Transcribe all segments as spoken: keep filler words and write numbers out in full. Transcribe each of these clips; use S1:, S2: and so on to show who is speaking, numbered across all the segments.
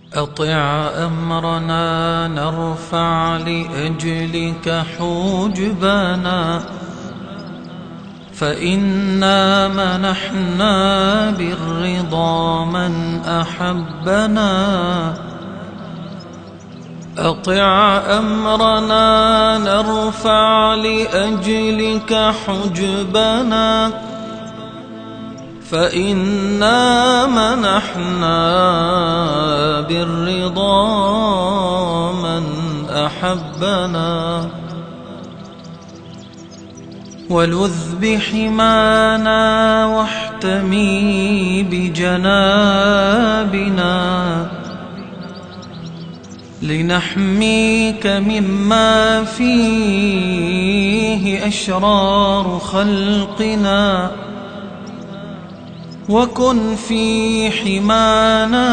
S1: أطع أمرنا نرفع لأجلك حجبنا، فإنا منحنا بالرضا من أحبنا. أطع أمرنا نرفع لأجلك حجبنا، فإنا منحنا بالرضا من أحبنا. ولذ بحمانا واحتمي بجنابنا، لنحميك مما فيه أشرار خلقنا. وكن في حمانا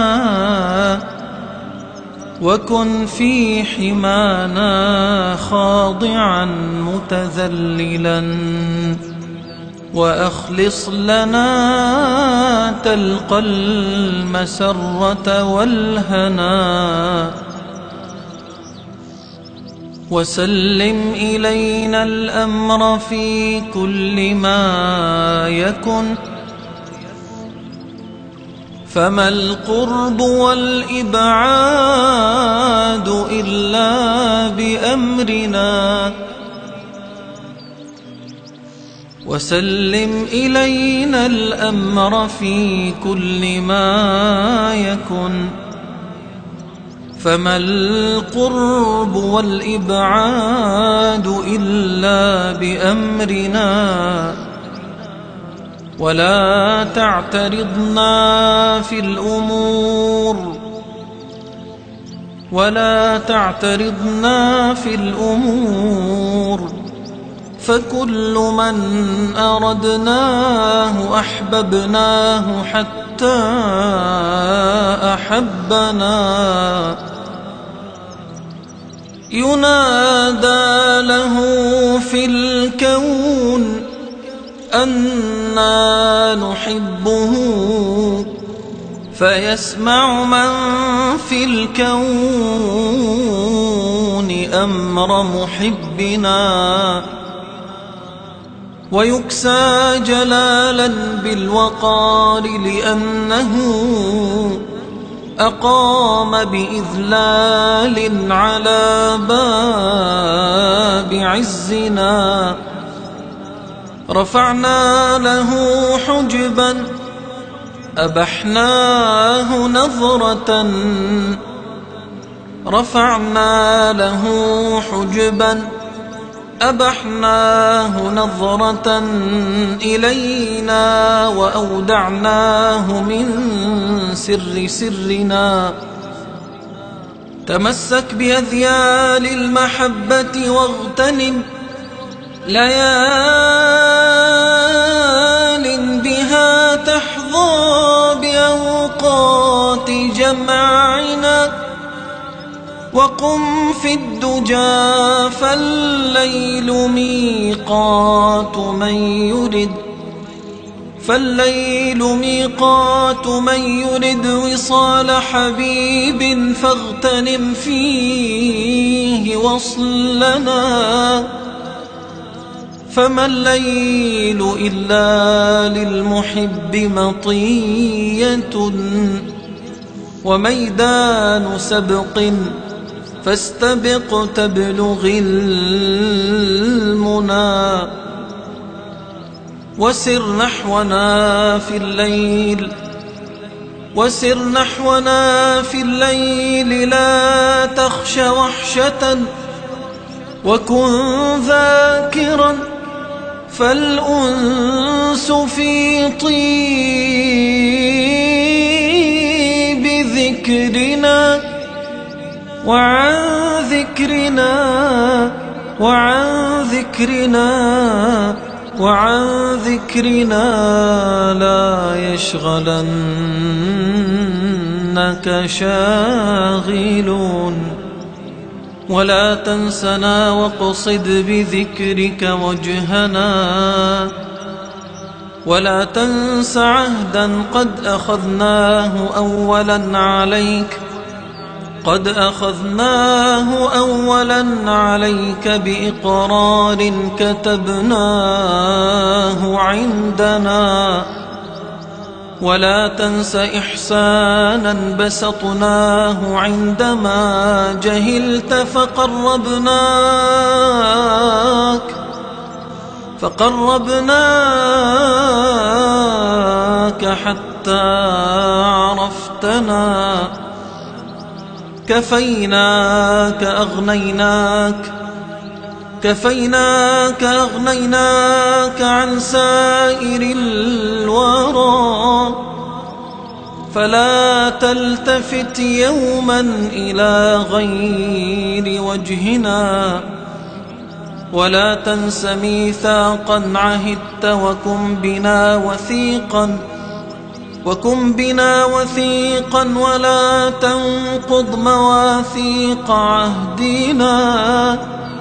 S1: وكن في حمانا خاضعا متذللا، وأخلص لنا تلقى المسرة والهنا. وسلم إلينا الأمر في كل ما يكن، فما القرب والإبعاد إلا بأمرنا. وسلم إلينا الأمر في كل ما يكن، فما القرب والإبعاد إلا بأمرنا. ولا تعترضنا في الأمور ولا تعترضنا في الأمور فكل من أردناه أحببناه حتى أحبنا. ينادى له في الكون أنا نحبه، فيسمع من في الكون أمر محبنا. ويكسى جلالا بالوقار لأنه أقام بإذلال على باب عزنا. رفعنا له حجبا أبحناه نظرة رفعنا له حجبا أبحناه نظرة إلينا، وأودعناه من سر سرنا. تمسك بأذيال المحبة واغتنم ليال بها تحظى بأوقات جمعنا. وقم في الدجى فالليل ميقات من يرد فالليل ميقات من يرد وصال حبيب، فاغتنم فيه وصلنا. فما الليل إلا للمحب مطية، وميدان سبق فاستبق تبلغ المنى. وسر نحونا في الليل وسر نحونا في الليل لا تخش وحشة، وكن ذاكرا فالأنس في طيب ذكرنا. وعن ذكرنا وعن ذكرنا وعن ذكرنا لا يشغلنك شاغلون. ولا تنسنا واقصد بذكرك وجهنا، ولا تنس عهدا قد أخذناه أولا عليك، قد أخذناه أولا عليك بإقرار كتبناه عندنا، ولا تنس إحسانا بسطناه عندما جهلت فقربناك فقربناك حتى عرفتنا. كفيناك أغنيناك كفيناك أغنيناك عن سائر الورى، فلا تلتفت يوما إلى غير وجهنا، ولا تنس ميثاقا عهدت وكن بنا وثيقا وكن بنا وثيقا ولا تنقض مواثيق عهدنا.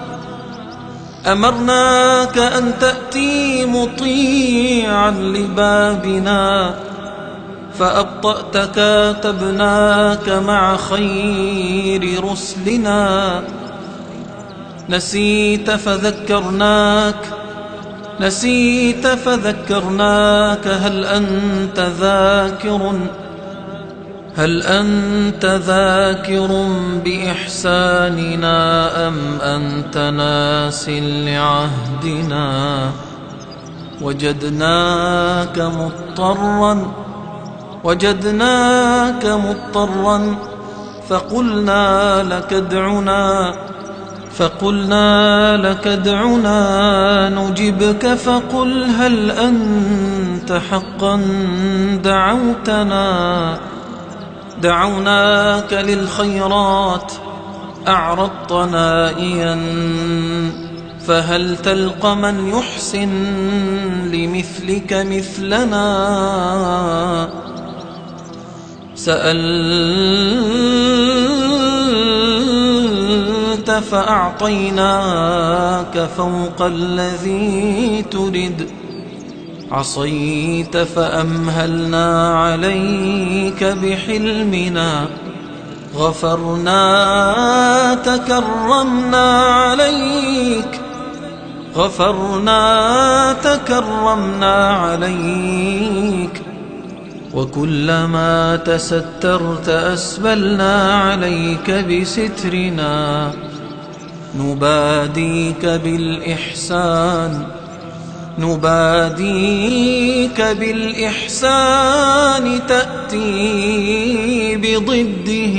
S1: أمرناك أن تأتي مطيعا لبابنا، فأبطأت كاتبناك مع خير رسلنا. نسيت فذكرناك نسيت فذكرناك هل أنت ذاكر هل أنت ذاكر بإحساننا أم أنت ناس لعهدنا؟ وجدناك مضطرا وجدناك مضطرا فقلنا لك ادعنا فقلنا لك ادعنا نجبك، فقل هل أنت حقا دعوتنا؟ دعوناك للخيرات أعرضت نائيا، فهل تلقى من يحسن لمثلك مثلنا؟ سألت فأعطيناك فوق الذي ترد، عصيت فأمهلنا عليك بحلمنا، غفرنا تكرمنا عليك غفرنا تكرمنا عليك، وكلما تسترت أسبلنا عليك بسترنا. نباديك بالإحسان نباديك بالإحسان تأتي بضده،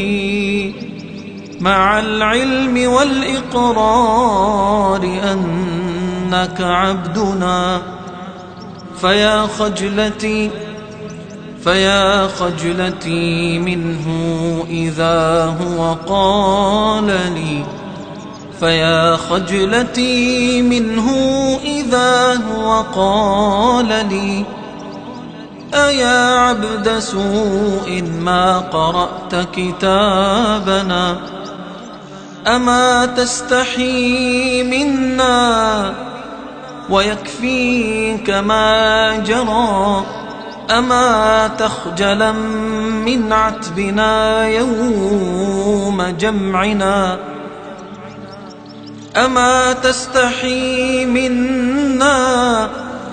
S1: مع العلم والإقرار أنك عبدنا. فيا خجلتي فيا خجلتي منه إذا هو قال لي فيا خجلتي منه إذا هو قال لي أيا عبد سوء ما قرأت كتابنا؟ أما تستحي منا ويكفيك ما جرى؟ أما تخجلا من عتبنا يوم جمعنا؟ أما تستحي منا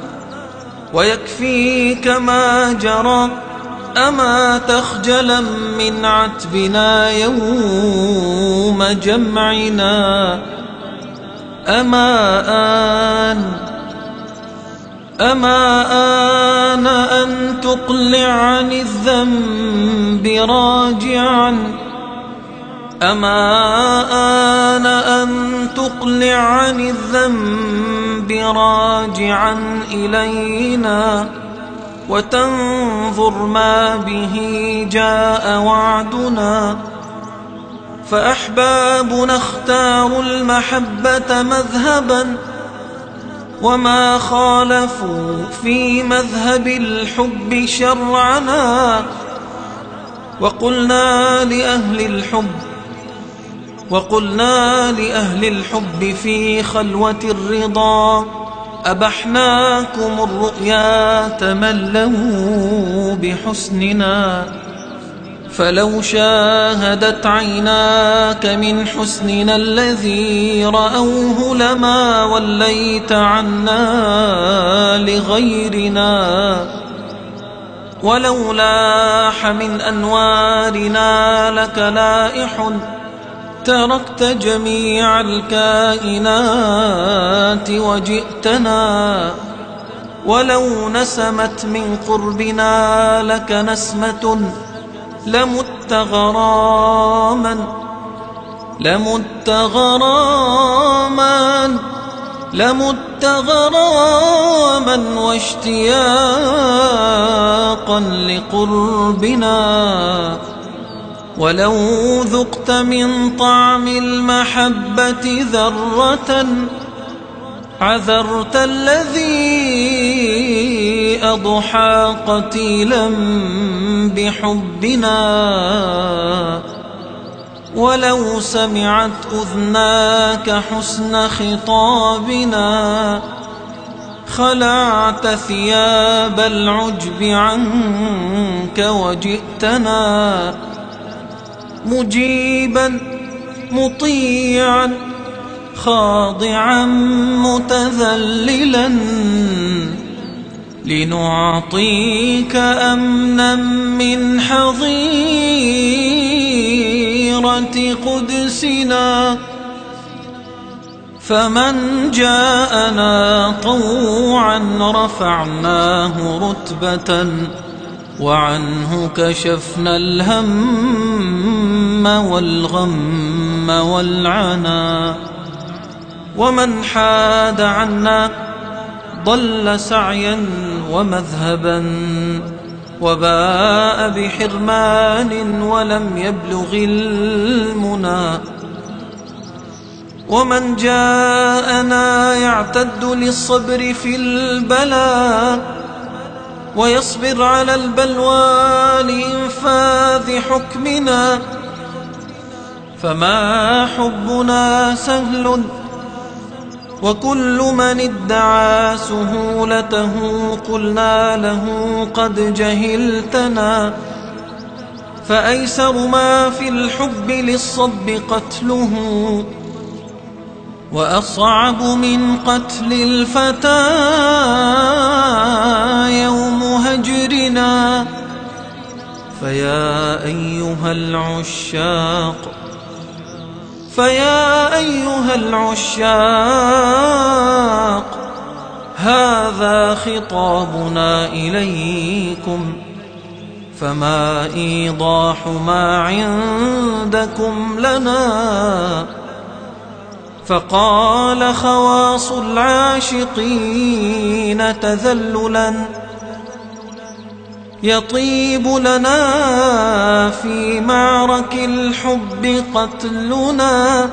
S1: ويكفيك ما جرى؟ أما تخجلا من عتبنا يوم جمعنا؟ أما آن أما آن أن تقلع عن الذنب راجعا أما آن أن تقلع عن الذنب راجعا إلينا، وتنظر ما به جاء وعدنا. فأحبابنا اختاروا المحبة مذهبا، وما خالفوا في مذهب الحب شرعنا. وقلنا لأهل الحب وقلنا لأهل الحب في خلوة الرضا أبحناكم الرؤيا تملوا بحسننا. فلو شاهدت عيناك من حسننا الذي رأوه لما وليت عنا لغيرنا، ولو لاح من أنوارنا لك لائح تركت جميع الكائنات وجئتنا، ولو نسمت من قربنا لك نسمة لمت غراما لمت غراما لمت غراما واشتياقا لقربنا، ولو ذقت من طعم المحبة ذرة عذرت الذي أضحى قتيلا بحبنا، ولو سمعت أذناك حسن خطابنا خلعت ثياب العجب عنك وجئتنا، مجيبا مطيعا خاضعا متذللا لنعطيك أمنا من حظيرة قدسنا. فمن جاءنا طوعا رفعناه رتبة وعنه كشفنا الهم والغم والعنا، ومن حاد عنا ضل سعيا ومذهبا وباء بحرمان ولم يبلغ المنى، ومن جاءنا يعتد للصبر في البلاء ويصبر على البلوى لإنفاذ حكمنا، فما حبنا سهل وكل من ادعى سهولته قلنا له قد جهلتنا، فأيسر ما في الحب للصب قتله وأصعب من قتل الفتى يوم هجرنا. فيا أيها العشاق فيا أيها العشاق هذا خطابنا إليكم، فما إيضاح ما عندكم لنا. فقال خواص العاشقين تذللا يطيب لنا في معرك الحب قتلنا،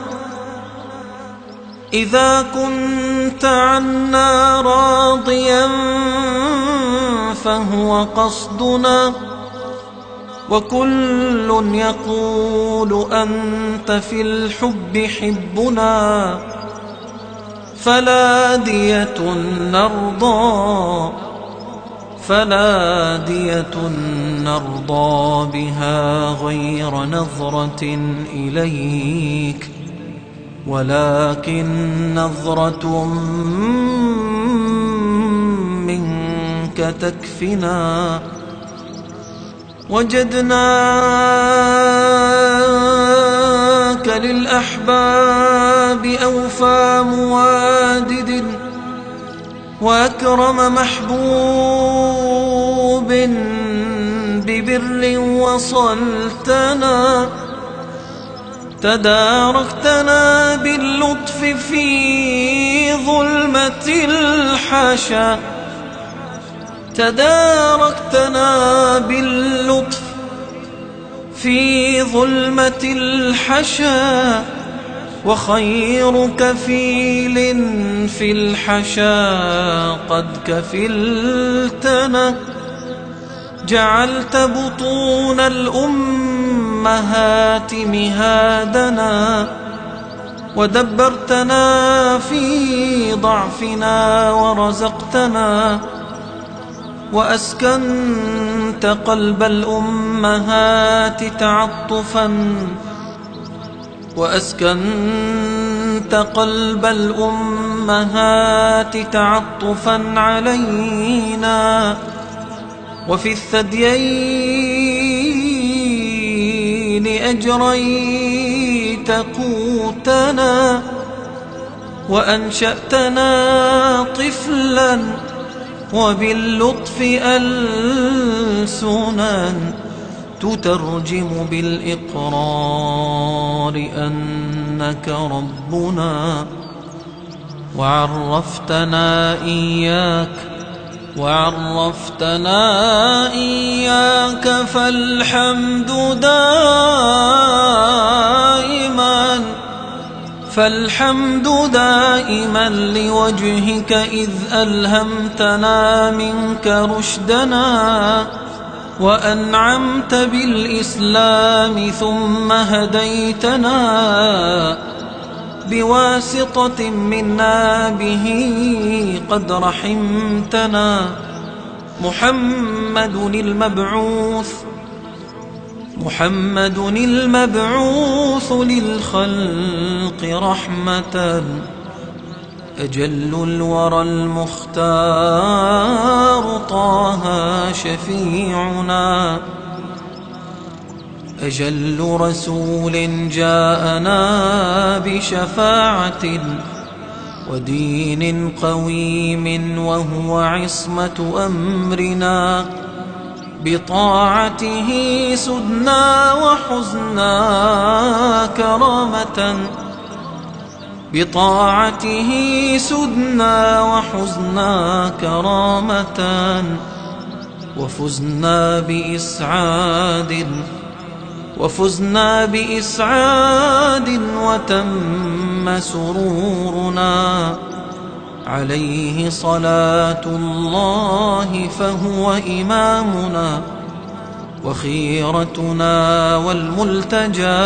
S1: إذا كنت عنا راضيا فهو قصدنا، وكل يقول أنت في الحب حبنا، فلا دية نرضى فلا دية نرضى بها غير نظرة إليك، ولكن نظرة منك تكفنا. وجدناك للأحباب أوفى موادد وأكرم محبوب ببر وصلتنا، تداركتنا باللطف في ظلمة الحشا تداركتنا باللطف في ظلمة الحشا، وخير كفيل في الحشا قد كفلتنا، جعلت بطون الأمهات مهادنا، ودبرتنا في ضعفنا ورزقتنا، وأسكنت قلب الأمهات تعطفا وأسكنت قلب الأمهات تعطفا علينا، وفي الثديين أجريت قوتنا، وأنشأتنا طفلا وباللطف ألسنا تترجم بالإقرار أنك ربنا، وعرفتنا إياك وعرفتنا إياك فالحمد دائما فالحمد دائما لوجهك إذ ألهمتنا منك رشدنا، وأنعمت بالإسلام ثم هديتنا بواسطة منا به قد رحمتنا. محمد المبعوث محمد المبعوث للخلق رحمة، أجل الورى المختار طه شفيعنا، أجل رسول جاءنا بشفاعة ودين قويم وهو عصمة أمرنا، بطاعته سدنا وحزنا كرامة بطاعته سدنا وحزنا كرامة، وفزنا بإسعاد وفزنا بإسعاد وتم سرورنا، عليه صلاة الله فهو إمامنا وخيرتنا والملتجى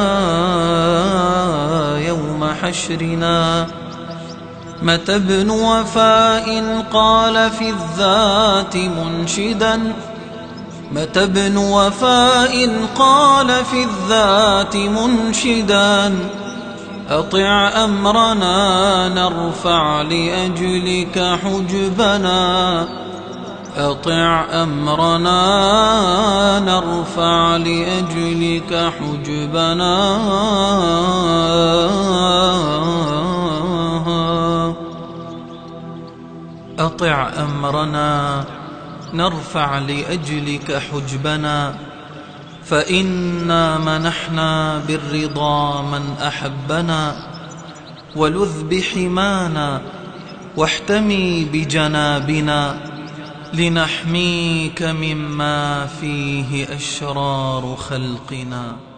S1: يوم حشرنا. متى ابن وفاء قال في الذات منشدا متى ابن وفاء قال في الذات منشدا، أطع أمرنا نرفع لأجلك حجبنا أطع أمرنا نرفع لأجلك حجبنا. أطع أمرنا نرفع لأجلك حجبنا، فإنا منحنا بالرضا من أحبنا، ولذ بحمانا واحتمي بجنابنا، لنحميك مما فيه أشرار خلقنا.